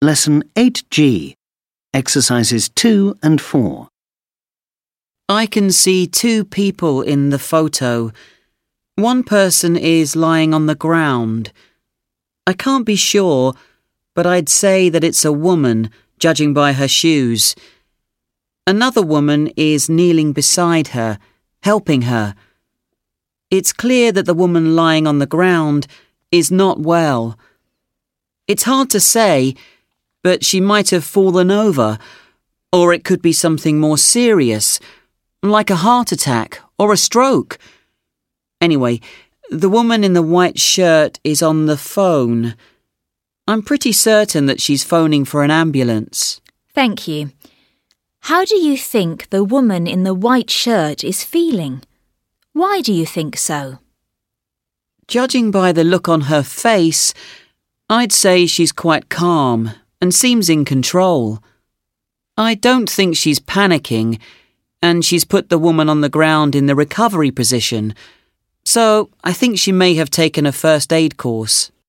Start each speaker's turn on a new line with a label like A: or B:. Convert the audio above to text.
A: Lesson 8G, Exercises 2 and 4.
B: I can see two people in the photo. One person is lying on the ground. I can't be sure, but I'd say that it's a woman, judging by her shoes. Another woman is kneeling beside her, helping her. It's clear that the woman lying on the ground is not well. It's hard to say, but she might have fallen over, or it could be something more serious, like a heart attack or a stroke. Anyway, the woman in the white shirt is on the phone. I'm pretty certain that she's phoning for an ambulance.
C: Thank you. How do you think the woman in the white shirt is feeling? Why do you think so?
B: Judging by the look on her face, I'd say she's quite calm and seems in control. I don't think she's panicking, and she's put the woman on the ground in the recovery position, so I think she may have taken a first aid course.